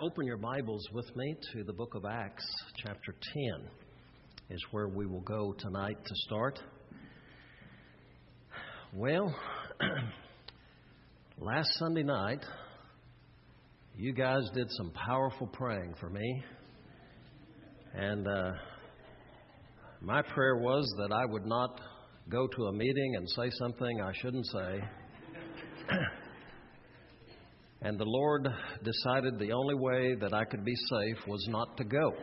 open your Bibles with me to the book of Acts, chapter 10, is where we will go tonight to start. Well, last Sunday night, you guys did some powerful praying for me, and my prayer was that I would not go to a meeting and say something I shouldn't say. And the Lord decided the only way that I could be safe was not to go.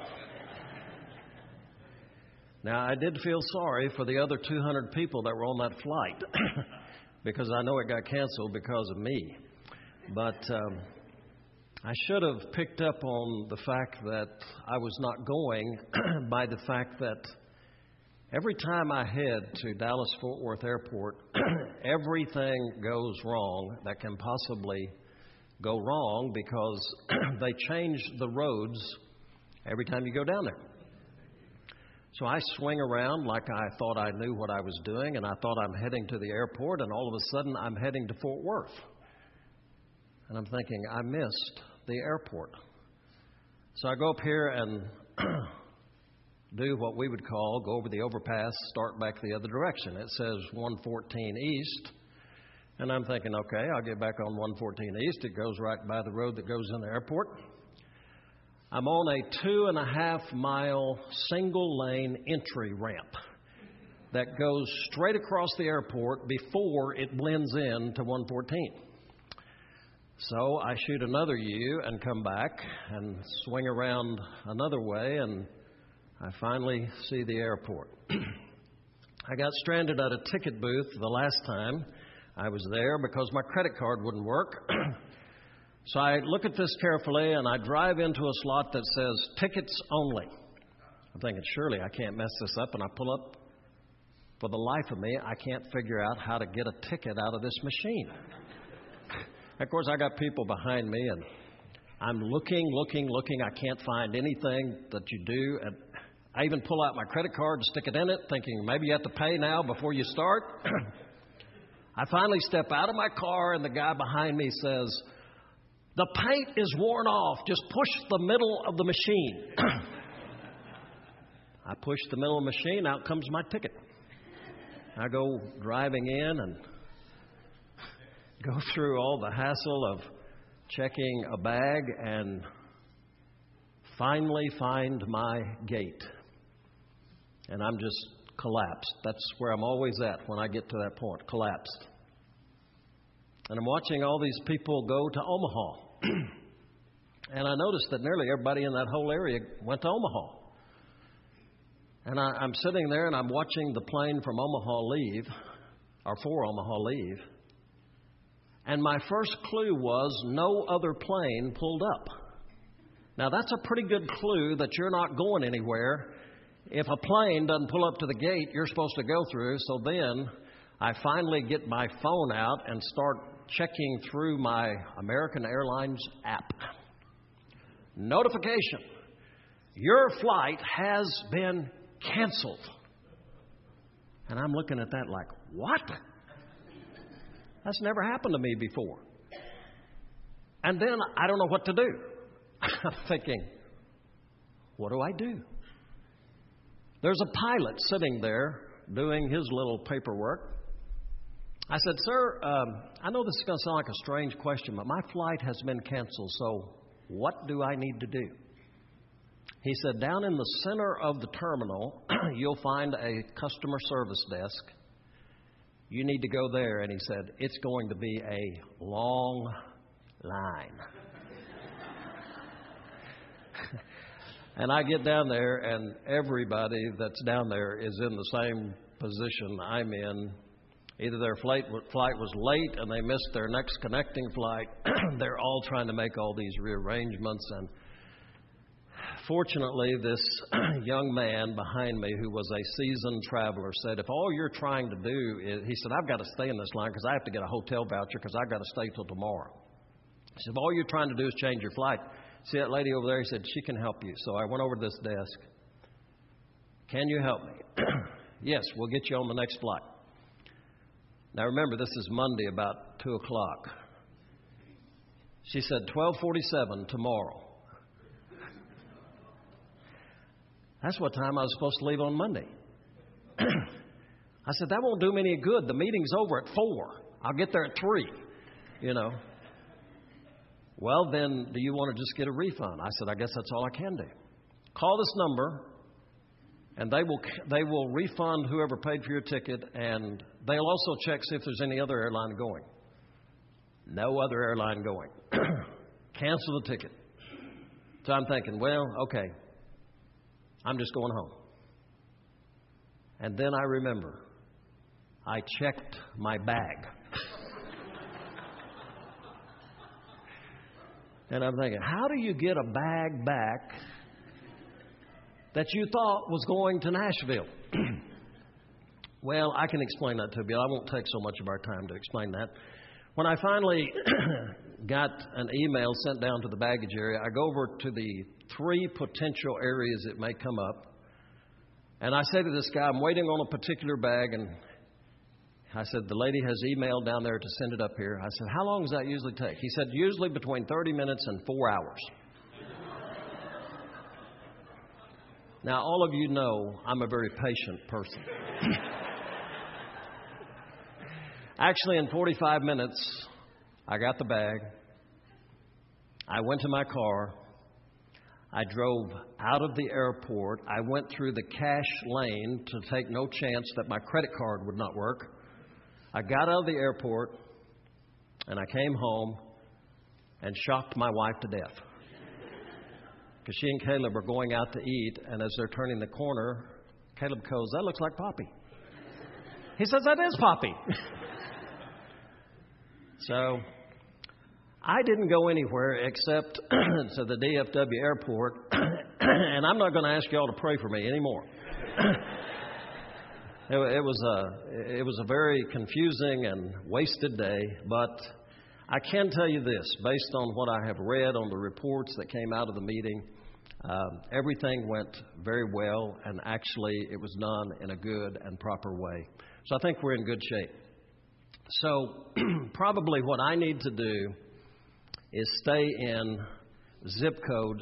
Now, I did feel sorry for the other 200 people that were on that flight because I know it got canceled because of me. But I should have picked up on the fact that I was not going by the fact that every time I head to Dallas-Fort Worth Airport, everything goes wrong that can possibly go wrong because they change the roads every time you go down there. So I swing around like I thought I knew what I was doing, and I thought I'm heading to the airport, and all of a sudden I'm heading to Fort Worth. And I'm thinking, I missed the airport. So I go up here and do what we would call go over the overpass, start back the other direction. It says 114 East. And I'm thinking, okay, I'll get back on 114 East. It goes right by the road that goes in the airport. I'm on a 2.5-mile single-lane entry ramp that goes straight across the airport before it blends in to 114. So I shoot another U and come back and swing around another way, and I finally see the airport. I got stranded at a ticket booth the last time I was there because my credit card wouldn't work. So I look at this carefully, and I drive into a slot that says tickets only. I'm thinking, surely I can't mess this up, and I pull up. For the life of me, I can't figure out how to get a ticket out of this machine. Of course, I got people behind me, and I'm looking. I can't find anything that you do. And I even pull out my credit card and stick it in it, thinking maybe you have to pay now before you start. I finally step out of my car, and the guy behind me says, "The paint is worn off. Just push the middle of the machine." I push the middle of the machine. Out comes my ticket. I go driving in and go through all the hassle of checking a bag and finally find my gate. And I'm just collapsed. That's where I'm always at when I get to that point, collapsed. And I'm watching all these people go to Omaha. And I noticed that nearly everybody in that whole area went to Omaha. And I'm sitting there and I'm watching the plane from Omaha leave, or for Omaha leave. And my first clue was no other plane pulled up. Now that's a pretty good clue that you're not going anywhere. If a plane doesn't pull up to the gate you're supposed to go through. So then I finally get my phone out and start checking through my American Airlines app. Notification: your flight has been canceled. And I'm looking at that like, what? That's never happened to me before. And then I don't know what to do. I'm thinking, what do I do? There's a pilot sitting there doing his little paperwork. I said, "Sir, I know this is going to sound like a strange question, but my flight has been canceled, so what do I need to do?" He said, "Down in the center of the terminal, you'll find a customer service desk. You need to go there." And he said, "It's going to be a long line." And I get down there, and everybody that's down there is in the same position I'm in. Either their flight was late and they missed their next connecting flight. They're all trying to make all these rearrangements. And fortunately, this young man behind me who was a seasoned traveler said, "If all you're trying to do is," he said, "I've got to stay in this line because I have to get a hotel voucher because I've got to stay till tomorrow." He said, "If all you're trying to do is change your flight." See that lady over there? He said, "She can help you." So I went over to this desk. "Can you help me?" "Yes, we'll get you on the next flight." Now remember, this is Monday about 2 o'clock. She said, 12:47 tomorrow. That's what time I was supposed to leave on Monday. I said, that won't do me any good. The meeting's over at 4. I'll get there at 3, you know. Well, then, do you want to just get a refund? I said, I guess that's all I can do. Call this number, and they will refund whoever paid for your ticket, and they'll also check see if there's any other airline going. No other airline going. Cancel the ticket. So I'm thinking, well, okay, I'm just going home. And then I remember, I checked my bag. And I'm thinking, how do you get a bag back that you thought was going to Nashville? Well, I can explain that to you. I won't take so much of our time to explain that. When I finally got an email sent down to the baggage area, I go over to the 3 potential areas it may come up. And I say to this guy, I'm waiting on a particular bag, and I said, the lady has emailed down there to send it up here. I said, how long does that usually take? He said, usually between 30 minutes and 4 hours. Now, all of you know I'm a very patient person. Actually, in 45 minutes, I got the bag. I went to my car. I drove out of the airport. I went through the cash lane to take no chance that my credit card would not work. I got out of the airport, and I came home and shocked my wife to death. Because she and Caleb are going out to eat, and as they're turning the corner, Caleb goes, that looks like Poppy. He says, that is Poppy. So I didn't go anywhere except to the DFW airport, and I'm not going to ask you all to pray for me anymore. It was a very confusing and wasted day, but I can tell you this, based on what I have read on the reports that came out of the meeting, everything went very well, and actually it was done in a good and proper way. So I think we're in good shape. So probably what I need to do is stay in zip code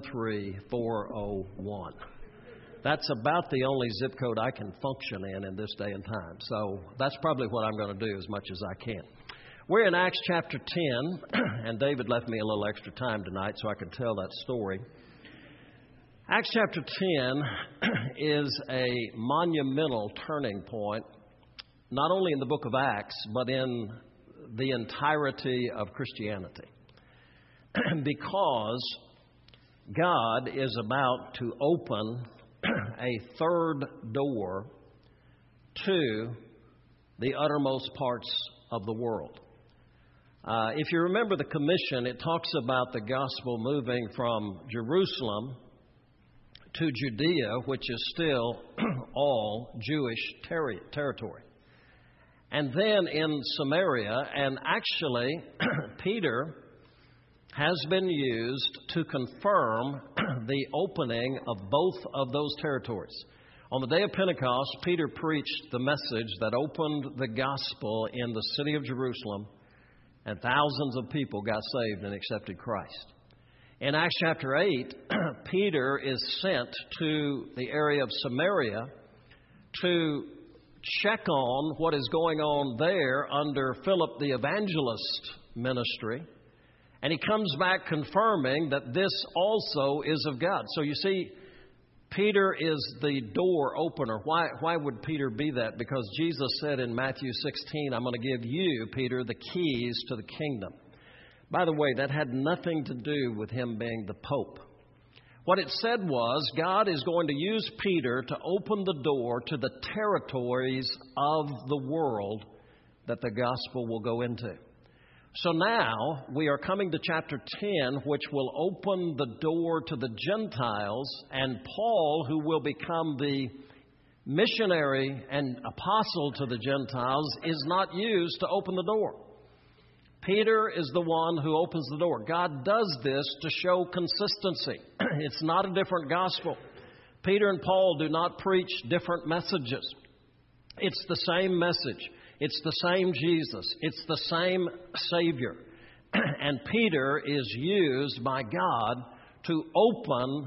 73401. That's about the only zip code I can function in this day and time. So that's probably what I'm going to do as much as I can. We're in Acts chapter 10, and David left me a little extra time tonight so I could tell that story. Acts chapter 10 is a monumental turning point, not only in the book of Acts, but in the entirety of Christianity. Because God is about to open a third door to the uttermost parts of the world. If you remember the commission, it talks about the gospel moving from Jerusalem to Judea, which is still all Jewish territory. And then in Samaria, and actually Peter has been used to confirm the opening of both of those territories. On the day of Pentecost, Peter preached the message that opened the gospel in the city of Jerusalem, and thousands of people got saved and accepted Christ. In Acts chapter 8, Peter is sent to the area of Samaria to check on what is going on there under Philip the evangelist ministry. And he comes back confirming that this also is of God. So you see, Peter is the door opener. Why would Peter be that? Because Jesus said in Matthew 16, I'm going to give you, Peter, the keys to the kingdom. By the way, that had nothing to do with him being the Pope. What it said was God is going to use Peter to open the door to the territories of the world that the gospel will go into. So now we are coming to chapter 10, which will open the door to the Gentiles, and Paul, who will become the missionary and apostle to the Gentiles, is not used to open the door. Peter is the one who opens the door. God does this to show consistency. It's not a different gospel. Peter and Paul do not preach different messages. It's the same message. It's the same Jesus. It's the same Savior. And Peter is used by God to open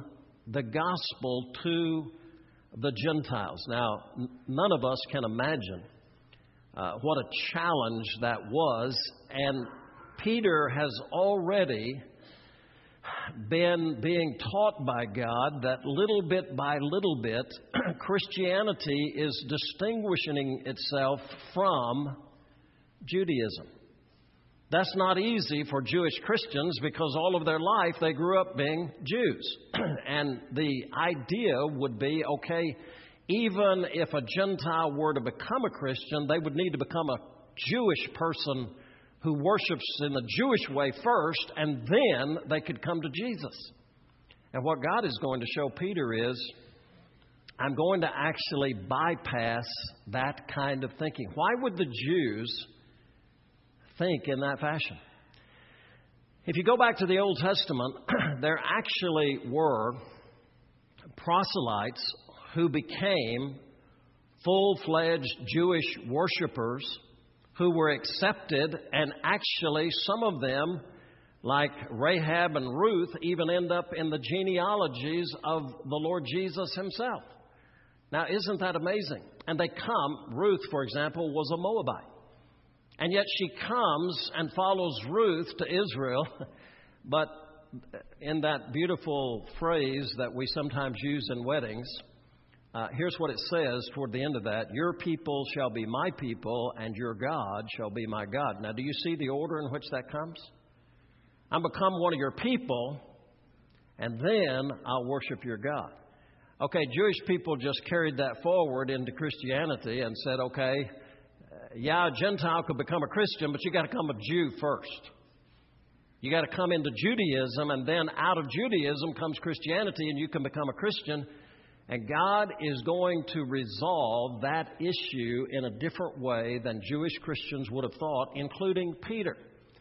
the gospel to the Gentiles. Now, none of us can imagine what a challenge that was, and Peter has already been being taught by God that little bit by little bit, Christianity is distinguishing itself from Judaism. That's not easy for Jewish Christians because all of their life they grew up being Jews. And the idea would be, okay, even if a Gentile were to become a Christian, they would need to become a Jewish person who worships in the Jewish way first, and then they could come to Jesus. And what God is going to show Peter is, I'm going to actually bypass that kind of thinking. Why would the Jews think in that fashion? If you go back to the Old Testament, there actually were proselytes who became full-fledged Jewish worshipers who were accepted, and actually some of them, like Rahab and Ruth, even end up in the genealogies of the Lord Jesus himself. Now, isn't that amazing? And they come, Ruth, for example, was a Moabite. And yet she comes and follows Ruth to Israel, but in that beautiful phrase that we sometimes use in weddings, here's what it says toward the end of that: your people shall be my people, and your God shall be my God. Now, do you see the order in which that comes? I'll become one of your people, and then I'll worship your God. Okay, Jewish people just carried that forward into Christianity and said, okay, yeah, a Gentile could become a Christian, but you got to become a Jew first. You got to come into Judaism, and then out of Judaism comes Christianity, and you can become a Christian. And God is going to resolve that issue in a different way than Jewish Christians would have thought, including Peter.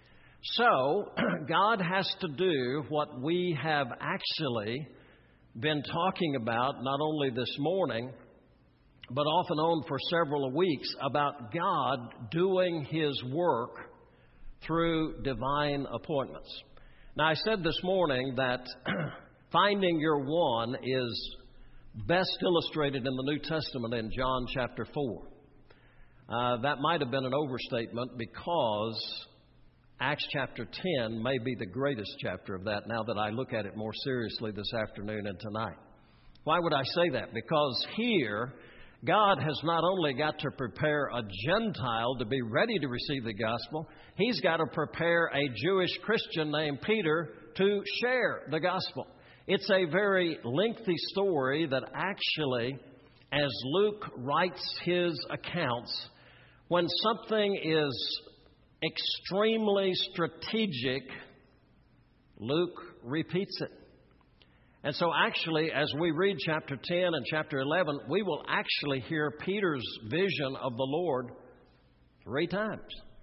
So, God has to do what we have actually been talking about, not only this morning, but off and on for several weeks, about God doing His work through divine appointments. Now, I said this morning that finding your one is best illustrated in the New Testament in John chapter 4. That might have been an overstatement because Acts chapter 10 may be the greatest chapter of that now that I look at it more seriously this afternoon and tonight. Why would I say that? Because here, God has not only got to prepare a Gentile to be ready to receive the gospel, He's got to prepare a Jewish Christian named Peter to share the gospel. It's a very lengthy story that actually, as Luke writes his accounts, when something is extremely strategic, Luke repeats it. And so actually, as we read chapter 10 and chapter 11, we will actually hear Peter's vision of the Lord 3 times.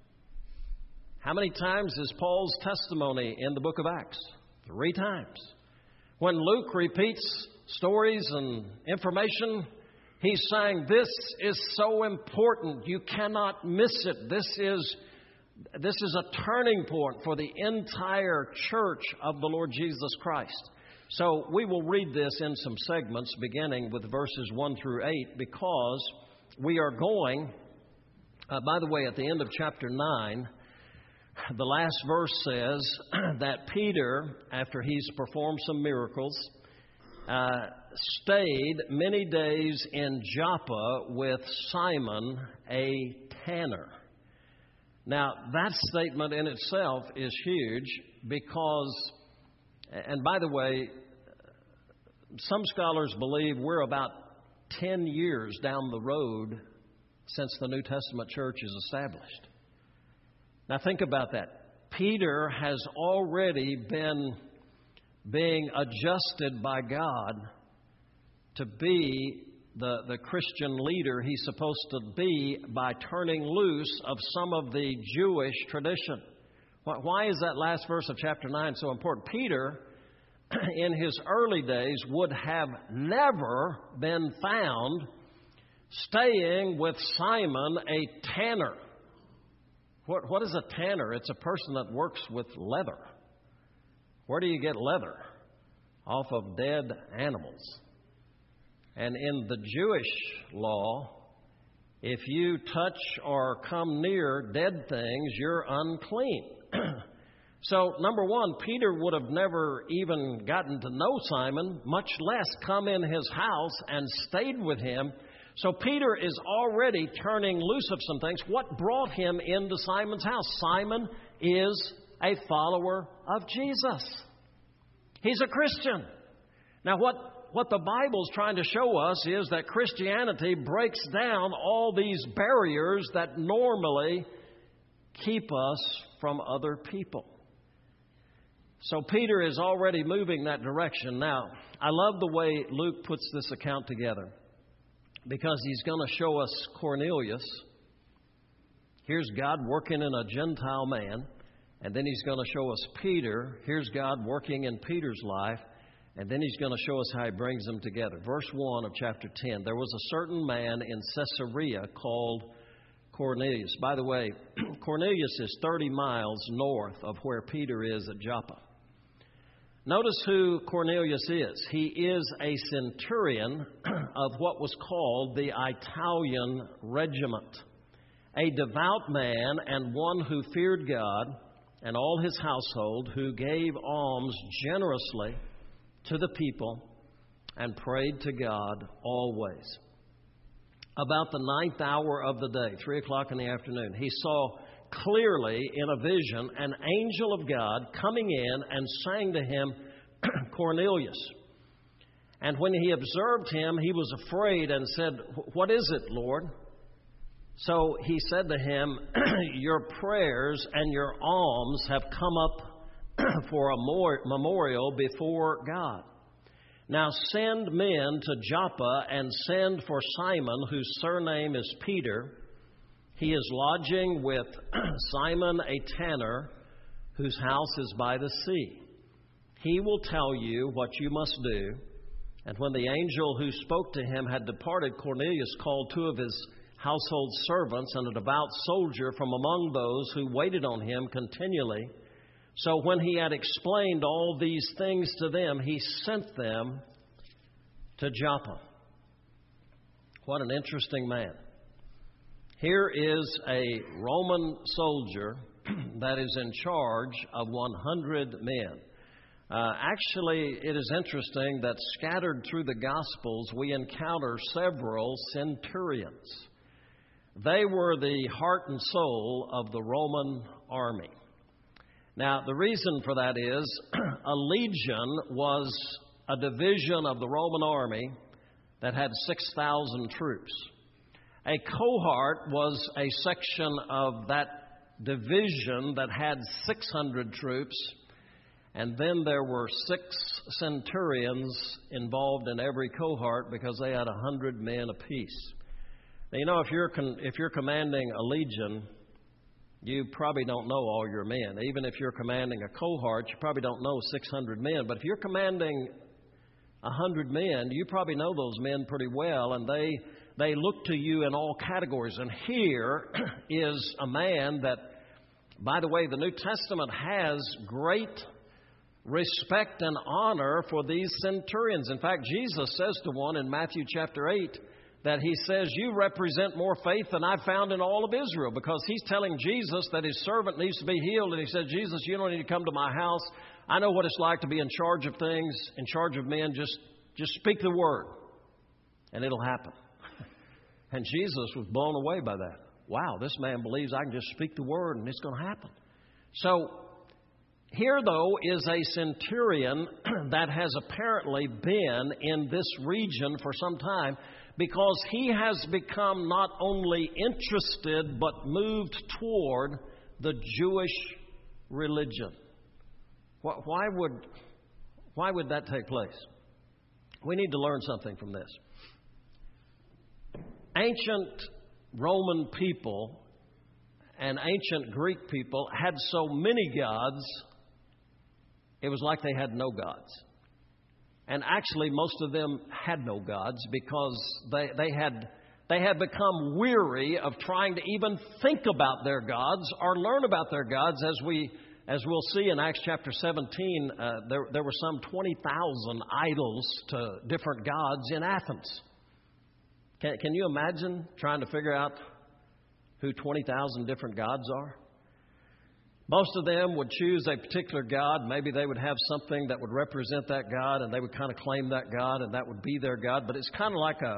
How many times is Paul's testimony in the book of Acts? 3 times. When Luke repeats stories and information, he's saying, this is so important. You cannot miss it. This is a turning point for the entire church of the Lord Jesus Christ. So we will read this in some segments, beginning with verses 1 through 8, because we are going, by the way, at the end of chapter 9, the last verse says that Peter, after he's performed some miracles, stayed many days in Joppa with Simon, a tanner. Now, that statement in itself is huge because, and by the way, some scholars believe we're about 10 years down the road since the New Testament church is established. Now think about that. Peter has already been being adjusted by God to be the Christian leader he's supposed to be by turning loose of some of the Jewish tradition. Why is that last verse of chapter 9 so important? Peter, in his early days, would have never been found staying with Simon, a tanner. What is a tanner? It's a person that works with leather. Where do you get leather? off of dead animals. And in the Jewish law, if you touch or come near dead things, you're unclean. So, number one, Peter would have never even gotten to know Simon, much less come in his house and stayed with him. So Peter is already turning loose of some things. What brought him into Simon's house? Simon is a follower of Jesus. He's a Christian. Now, what the Bible's trying to show us is that Christianity breaks down all these barriers that normally keep us from other people. So Peter is already moving that direction. Now, I love the way Luke puts this account together, because he's going to show us Cornelius. Here's God working in a Gentile man. And then he's going to show us Peter. Here's God working in Peter's life. And then he's going to show us how he brings them together. Verse 1 of chapter 10. There was a certain man in Caesarea called Cornelius. By the way, Cornelius is 30 miles north of where Peter is at Joppa. Notice who Cornelius is. He is a centurion of what was called the Italian regiment, a devout man and one who feared God and all his household, who gave alms generously to the people and prayed to God always. About the 9th hour of the day, 3 o'clock in the afternoon, he saw clearly in a vision an angel of God coming in and saying to him, Cornelius. And when he observed him, he was afraid and said, What is it, Lord? So he said to him, Your prayers and your alms have come up for a memorial before God. Now send men to Joppa and send for Simon, whose surname is Peter. He is lodging with Simon a tanner, whose house is by the sea. He will tell you what you must do. And when the angel who spoke to him had departed, Cornelius called 2 of his household servants and a devout soldier from among those who waited on him continually. So when he had explained all these things to them, he sent them to Joppa. What an interesting man. Here is a Roman soldier that is in charge of 100 men. Actually, it is interesting that scattered through the Gospels, we encounter several centurions. They were the heart and soul of the Roman army. Now, the reason for that is a legion was a division of the Roman army that had 6,000 troops. A cohort was a section of that division that had 600 troops. And then there were 6 centurions involved in every cohort because they had 100 men apiece. Now, you know, if you're commanding a legion, you probably don't know all your men. Even if you're commanding a cohort, you probably don't know 600 men. But if you're commanding 100 men, you probably know those men pretty well, and they look to you in all categories. And here is a man that, by the way, the New Testament has great respect and honor for these centurions. In fact, Jesus says to one in Matthew chapter 8 that he says, You represent more faith than I've found in all of Israel, because he's telling Jesus that his servant needs to be healed. And he said, Jesus, you don't need to come to my house. I know what it's like to be in charge of things, in charge of men. Just speak the word and it'll happen. And Jesus was blown away by that. Wow, this man believes I can just speak the word and it's going to happen. So here, though, is a centurion that has apparently been in this region for some time, because he has become not only interested but moved toward the Jewish religion. Why would that take place? We need to learn something from this. Ancient Roman people and ancient Greek people had so many gods, it was like they had no gods. And actually, most of them had no gods because they had become weary of trying to even think about their gods or learn about their gods, as we as we'll see in Acts chapter 17, there were some 20,000 idols to different gods in Athens. Can you imagine trying to figure out who 20,000 different gods are? Most of them would choose a particular god. Maybe they would have something that would represent that god, and they would kind of claim that god, and that would be their god. But it's kind of like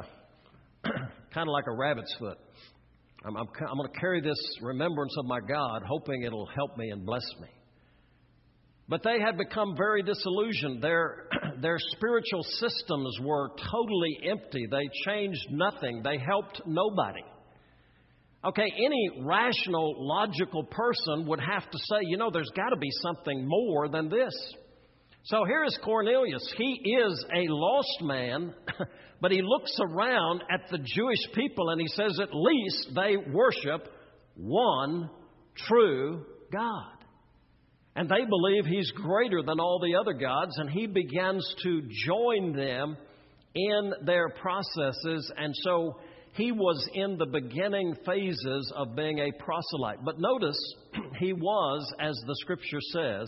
a rabbit's foot. I'm going to carry this remembrance of my God, hoping it'll help me and bless me. But they had become very disillusioned. Their spiritual systems were totally empty. They changed nothing. They helped nobody. Okay, any rational, logical person would have to say, there's got to be something more than this. So here is Cornelius. He is a lost man, but he looks around at the Jewish people and he says, at least they worship one true God. And they believe he's greater than all the other gods, and he begins to join them in their processes. And so he was in the beginning phases of being a proselyte. But notice, he was, as the Scripture says,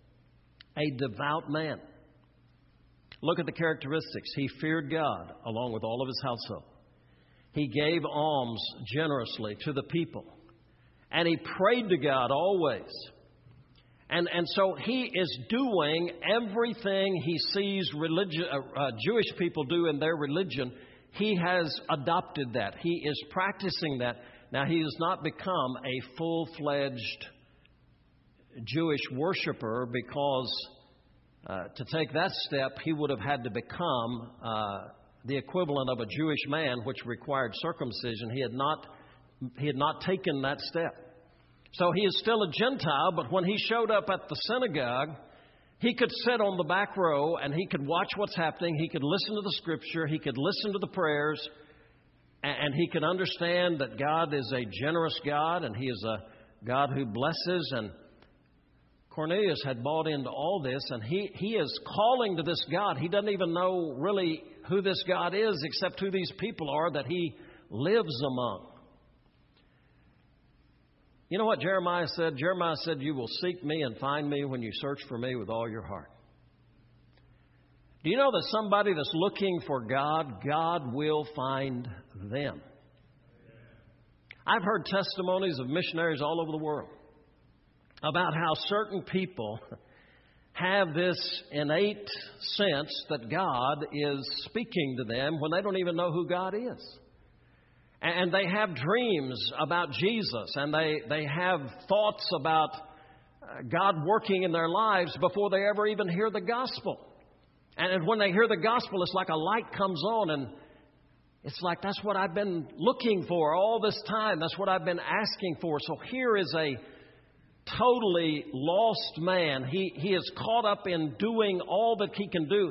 a devout man. Look at the characteristics. He feared God along with all of his household. He gave alms generously to the people. And he prayed to God always. And so he is doing everything he sees Jewish people do in their religion. He has adopted that. He is practicing that. Now, he has not become a full-fledged Jewish worshiper, because to take that step, he would have had to become the equivalent of a Jewish man, which required circumcision. He had not taken that step. So he is still a Gentile, but when he showed up at the synagogue, he could sit on the back row and he could watch what's happening. He could listen to the Scripture. He could listen to the prayers. And he could understand that God is a generous God and he is a God who blesses. And Cornelius had bought into all this, and he is calling to this God. He doesn't even know really who this God is except who these people are that he lives among. You know what Jeremiah said? Jeremiah said, you will seek me and find me when you search for me with all your heart. Do you know that somebody that's looking for God, God will find them? I've heard testimonies of missionaries all over the world about how certain people have this innate sense that God is speaking to them when they don't even know who God is. And they have dreams about Jesus, and they have thoughts about God working in their lives before they ever even hear the gospel. And when they hear the gospel, it's like a light comes on, and it's like, that's what I've been looking for all this time. That's what I've been asking for. So here is a totally lost man. He is caught up in doing all that he can do.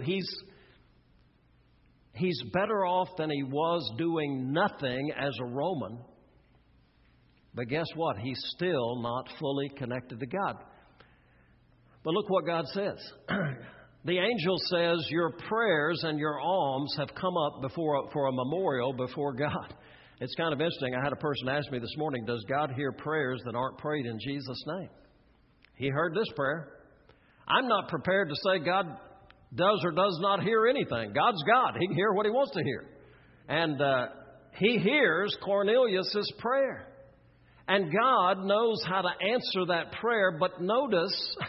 He's better off than he was doing nothing as a Roman. But guess what? He's still not fully connected to God. But look what God says. The angel says, your prayers and your alms have come up for a memorial before God. It's kind of interesting. I had a person ask me this morning, does God hear prayers that aren't prayed in Jesus' name? He heard this prayer. I'm not prepared to say God does or does not hear anything. God's God. He can hear what he wants to hear. And he hears Cornelius' prayer. And God knows how to answer that prayer. But notice,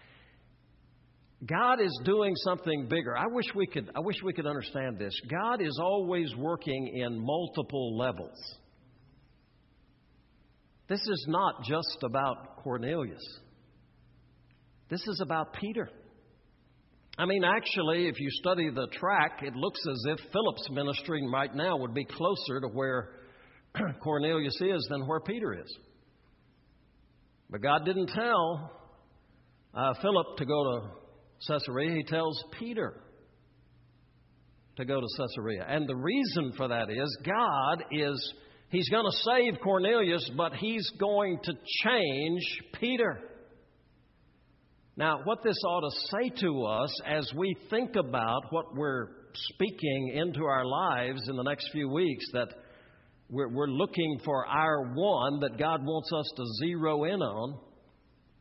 God is doing something bigger. I wish we could understand this. God is always working in multiple levels. This is not just about Cornelius. This is about Peter. I mean, actually, if you study the track, it looks as if Philip's ministry right now would be closer to where Cornelius is than where Peter is. But God didn't tell Philip to go to Caesarea. He tells Peter to go to Caesarea. And the reason for that is He's going to save Cornelius, but He's going to change Peter. Now, what this ought to say to us as we think about what we're speaking into our lives in the next few weeks, that we're looking for our one that God wants us to zero in on.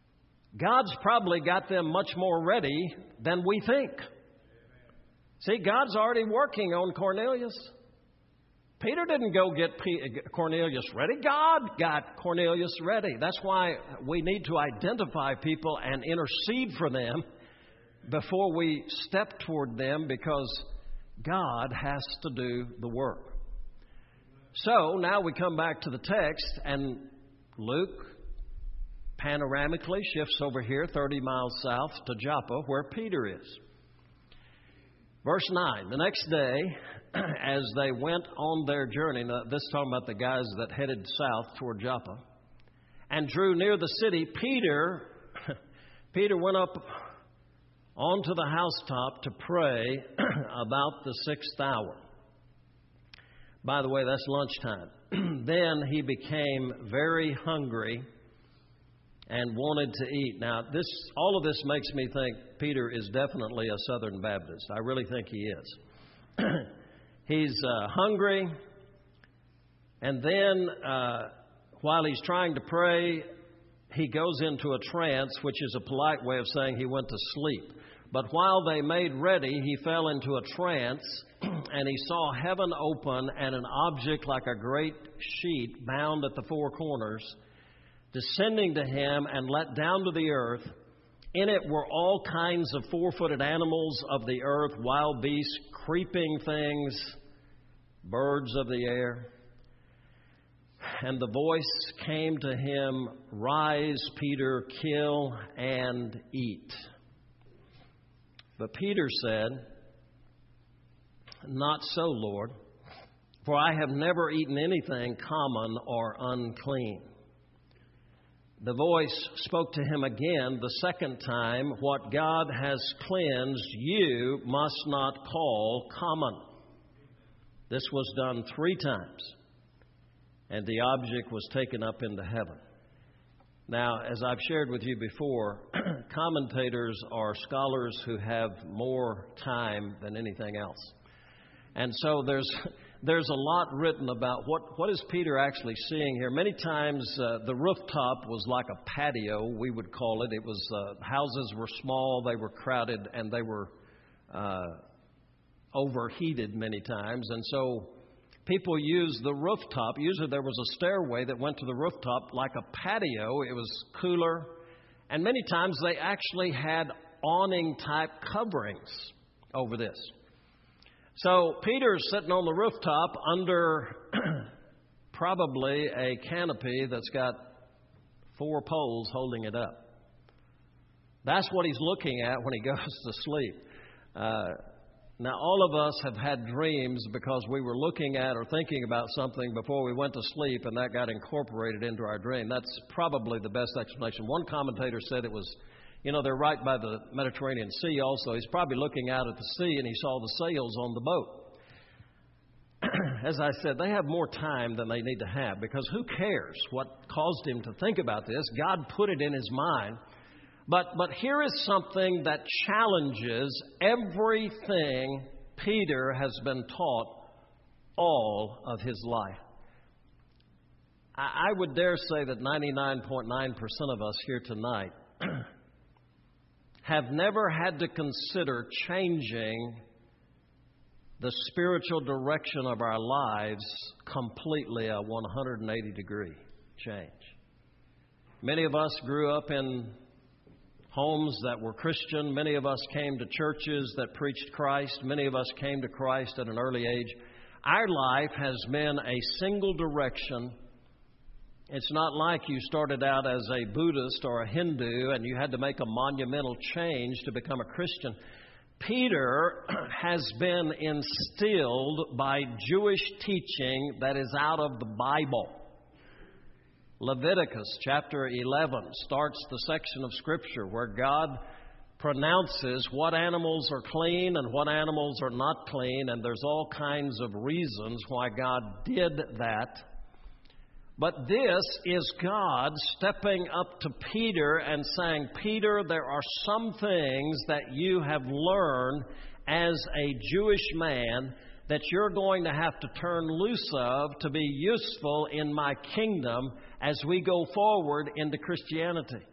God's probably got them much more ready than we think. See, God's already working on Cornelius. Peter didn't go get Cornelius ready. God got Cornelius ready. That's why we need to identify people and intercede for them before we step toward them, because God has to do the work. So now we come back to the text, and Luke panoramically shifts over here 30 miles south to Joppa, where Peter is. Verse 9, the next day, as they went on their journey, now this is talking about the guys that headed south toward Joppa, and drew near the city, Peter went up onto the housetop to pray about the 6th hour. By the way, that's lunchtime. Then he became very hungry and wanted to eat. Now, all of this makes me think Peter is definitely a Southern Baptist. I really think he is. He's hungry, and then while he's trying to pray, he goes into a trance, which is a polite way of saying he went to sleep. But while they made ready, he fell into a trance, and he saw heaven open and an object like a great sheet bound at the four corners, descending to him and let down to the earth. In it were all kinds of four-footed animals of the earth, wild beasts, creeping things, birds of the air. And the voice came to him, "Rise, Peter, kill and eat." But Peter said, "Not so, Lord, for I have never eaten anything common or unclean." The voice spoke to him again the second time, "What God has cleansed, you must not call common." This was done 3 times, and the object was taken up into heaven. Now, as I've shared with you before, commentators are scholars who have more time than anything else. And so there's a lot written about what is Peter actually seeing here. Many times the rooftop was like a patio, we would call it. It was houses were small, they were crowded, and they were overheated many times. And so people used the rooftop. Usually there was a stairway that went to the rooftop like a patio. It was cooler. And many times they actually had awning-type coverings over this. So Peter's sitting on the rooftop under probably a canopy that's got 4 poles holding it up. That's what he's looking at when he goes to sleep. Now, all of us have had dreams because we were looking at or thinking about something before we went to sleep, and that got incorporated into our dream. That's probably the best explanation. One commentator said it was, they're right by the Mediterranean Sea also. He's probably looking out at the sea, and he saw the sails on the boat. As I said, they have more time than they need to have, because who cares what caused him to think about this? God put it in his mind. But here is something that challenges everything Peter has been taught all of his life. I would dare say that 99.9% of us here tonight have never had to consider changing the spiritual direction of our lives completely, a 180-degree change. Many of us grew up in homes that were Christian. Many of us came to churches that preached Christ. Many of us came to Christ at an early age. Our life has been a single direction. It's not like you started out as a Buddhist or a Hindu and you had to make a monumental change to become a Christian. Peter has been instilled by Jewish teaching that is out of the Bible. Leviticus chapter 11 starts the section of Scripture where God pronounces what animals are clean and what animals are not clean, and there's all kinds of reasons why God did that. But this is God stepping up to Peter and saying, "Peter, there are some things that you have learned as a Jewish man that you're going to have to turn loose of to be useful in my kingdom as we go forward into Christianity."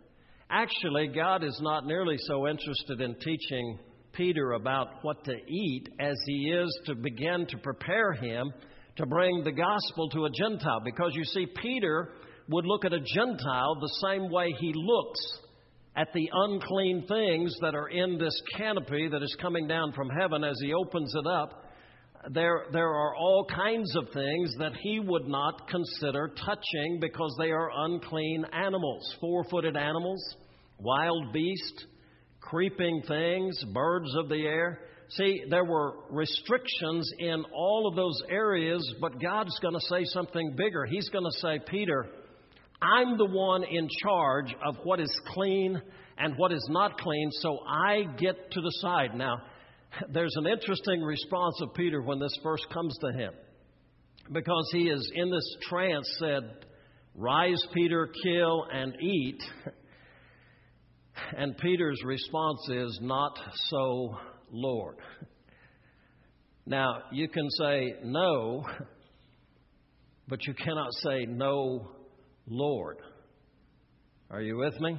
Actually, God is not nearly so interested in teaching Peter about what to eat as He is to begin to prepare him to bring the gospel to a Gentile. Because you see, Peter would look at a Gentile the same way he looks at the unclean things that are in this canopy that is coming down from heaven as he opens it up. There are all kinds of things that he would not consider touching because they are unclean animals. 4-footed animals, wild beasts, creeping things, birds of the air. See, there were restrictions in all of those areas, but God's going to say something bigger. He's going to say, Peter, I'm the one in charge of what is clean and what is not clean, so I get to decide. Now, there's an interesting response of Peter when this verse comes to him, because he is in this trance said, rise, Peter, kill and eat. And Peter's response is, not so, Lord. Now, you can say no, but you cannot say no, Lord. Are you with me?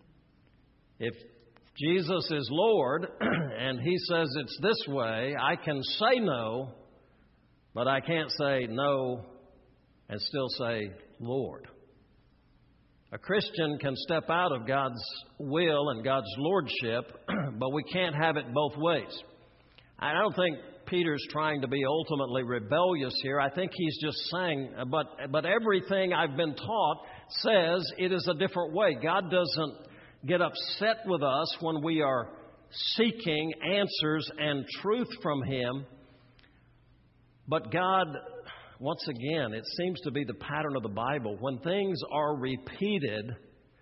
If Jesus is Lord and He says it's this way, I can say no, but I can't say no and still say Lord. A Christian can step out of God's will and God's lordship, but we can't have it both ways. I don't think Peter's trying to be ultimately rebellious here. I think he's just saying, but everything I've been taught says it is a different way. God doesn't get upset with us when we are seeking answers and truth from Him. But God, once again, it seems to be the pattern of the Bible. When things are repeated,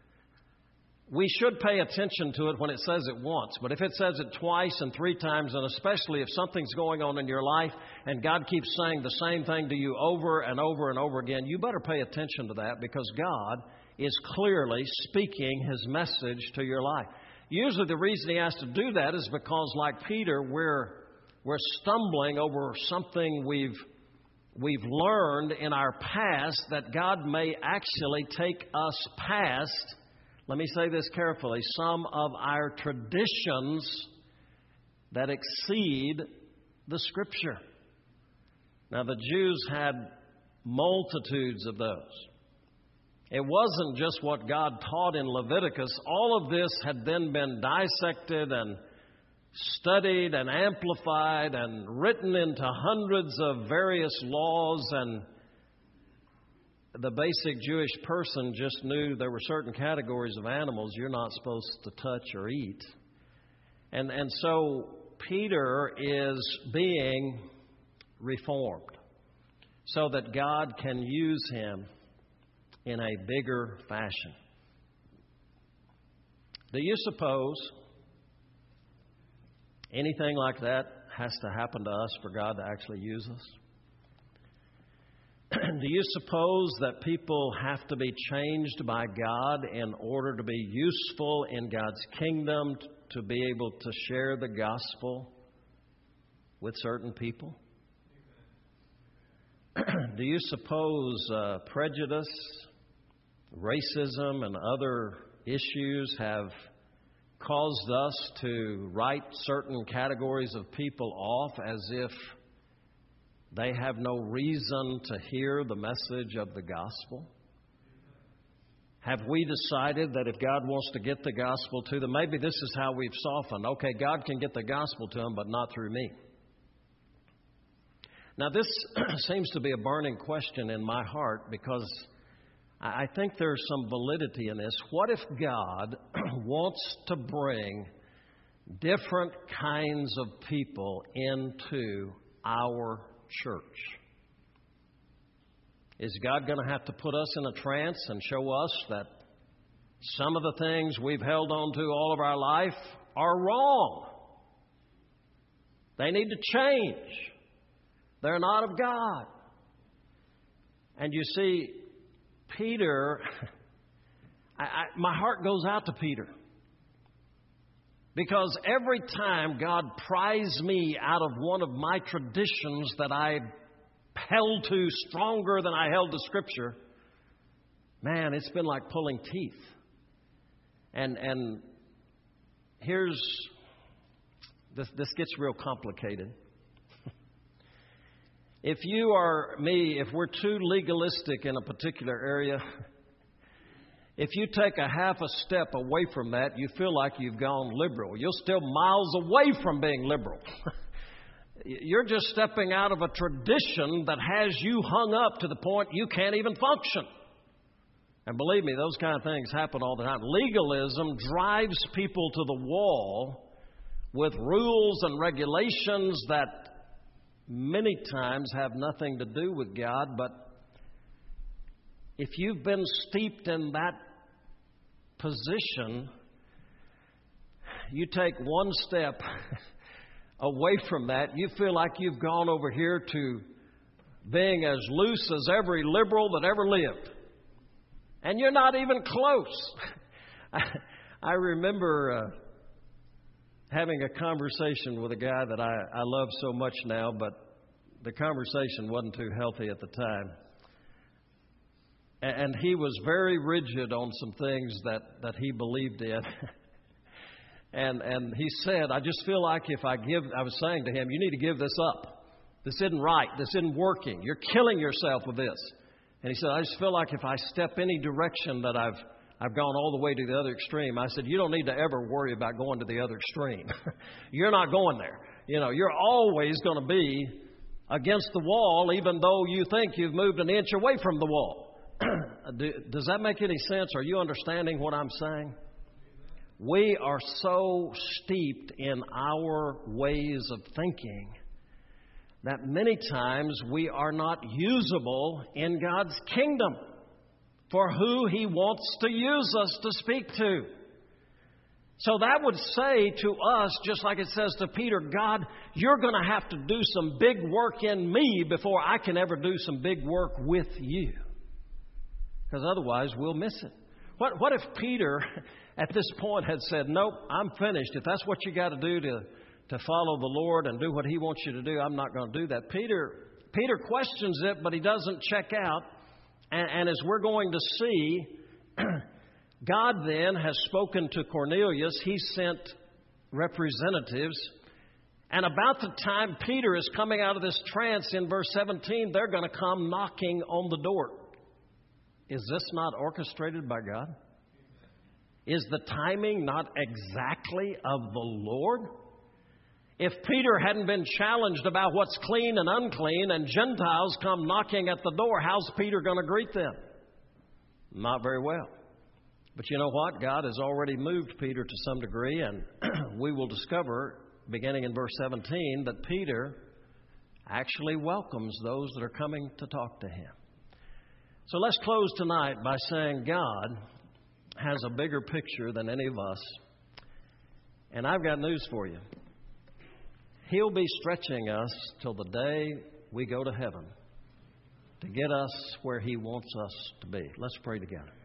we should pay attention to it when it says it once. But if it says it twice and 3 times, and especially if something's going on in your life and God keeps saying the same thing to you over and over and over again, you better pay attention to that, because God is clearly speaking His message to your life. Usually the reason He has to do that is because, like Peter, we're stumbling over something we've learned in our past that God may actually take us past. Let me say this carefully. Some of our traditions that exceed the Scripture. Now, the Jews had multitudes of those. It wasn't just what God taught in Leviticus. All of this had then been dissected and studied and amplified and written into hundreds of various laws, and the basic Jewish person just knew there were certain categories of animals you're not supposed to touch or eat. And so Peter is being reformed so that God can use him in a bigger fashion. Do you suppose anything like that has to happen to us for God to actually use us? Do you suppose that people have to be changed by God in order to be useful in God's kingdom, to be able to share the gospel with certain people? Do you suppose prejudice, racism, and other issues have caused us to write certain categories of people off as if they have no reason to hear the message of the gospel? Have we decided that if God wants to get the gospel to them, maybe this is how we've softened. Okay, God can get the gospel to them, but not through me. Now, this seems to be a burning question in my heart, because I think there's some validity in this. What if God wants to bring different kinds of people into our church? Is God going to have to put us in a trance and show us that some of the things we've held on to all of our life are wrong? They need to change. They're not of God. And you see, Peter, my heart goes out to Peter. Because every time God pries me out of one of my traditions that I held to stronger than I held to Scripture, man, it's been like pulling teeth. And here's, this gets real complicated. If you or me, if we're too legalistic in a particular area, if you take a half a step away from that, you feel like you've gone liberal. You're still miles away from being liberal. You're just stepping out of a tradition that has you hung up to the point you can't even function. And believe me, those kind of things happen all the time. Legalism drives people to the wall with rules and regulations that many times have nothing to do with God. But if you've been steeped in that position, you take one step away from that, you feel like you've gone over here to being as loose as every liberal that ever lived. And you're not even close. I remember having a conversation with a guy that I love so much now, but the conversation wasn't too healthy at the time. And he was very rigid on some things that he believed in. And he said, I just feel like if I was saying to him, you need to give this up. This isn't right. This isn't working. You're killing yourself with this. And he said, I just feel like if I step any direction that I've gone all the way to the other extreme. I said, you don't need to ever worry about going to the other extreme. You're not going there. You know, you're always going to be against the wall, even though you think you've moved an inch away from the wall. Does that make any sense? Are you understanding what I'm saying? We are so steeped in our ways of thinking that many times we are not usable in God's kingdom for who He wants to use us to speak to. So that would say to us, just like it says to Peter, God, you're going to have to do some big work in me before I can ever do some big work with you. Because otherwise we'll miss it. What if Peter at this point had said, nope, I'm finished. If that's what you got to do to follow the Lord and do what He wants you to do, I'm not going to do that. Peter questions it, but he doesn't check out. And as we're going to see, God then has spoken to Cornelius. He sent representatives. And about the time Peter is coming out of this trance in verse 17, they're going to come knocking on the door. Is this not orchestrated by God? Is the timing not exactly of the Lord? If Peter hadn't been challenged about what's clean and unclean and Gentiles come knocking at the door, how's Peter going to greet them? Not very well. But you know what? God has already moved Peter to some degree, and we will discover, beginning in verse 17, that Peter actually welcomes those that are coming to talk to him. So let's close tonight by saying God has a bigger picture than any of us. And I've got news for you. He'll be stretching us till the day we go to heaven to get us where He wants us to be. Let's pray together.